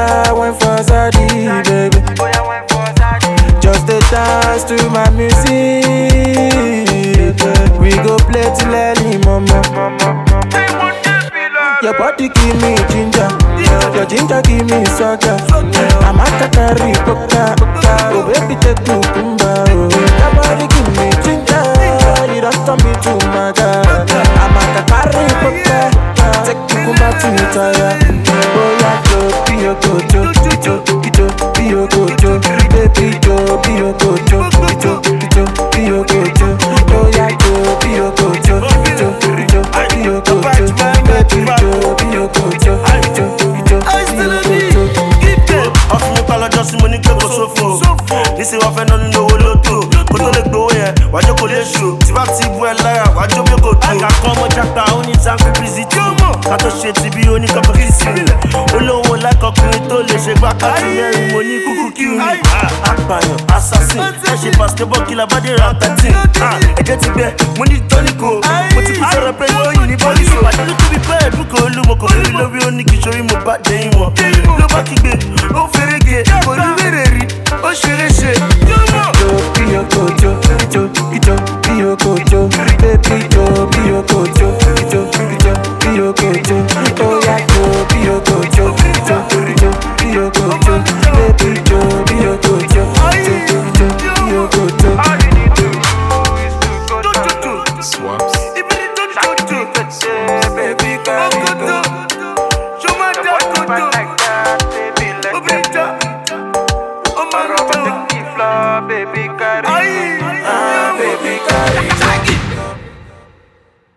yeah, wine for Zadi, baby. Just a dance to my music. We go play till early, mama. Your body give me ginger, your ginger give me sugar. I'm a kakari poka, oh baby take cucumber. Your body give me ginger, you don't turn me to my god. I'm a kakari poka, take cucumber to me tire. Oh yeah, be your go-to, be your go-to, baby Joe, be your go-to, be your go-to. Oh yeah, be your go-to, be your go-to, baby Joe. This is what I don't know. Go to the go here. Why you go to show? Tivati buela. Why you go to? I got come chapter only time to visit you. Kato shit to be only couple kissing. Olo like a creator. Let's shake back at me. Money kuku kill me. Akbayo assassin. She basketball killer body rap that thing. I get it there. Money tonico. But if you are a player, you need body show. I need to be bad. Look all look. Really love you. Only show you my bad day. No back again. Oh ferege. Oh you oh chérie, be your go-to, be your go-to, baby, be your go-to, be your go-to.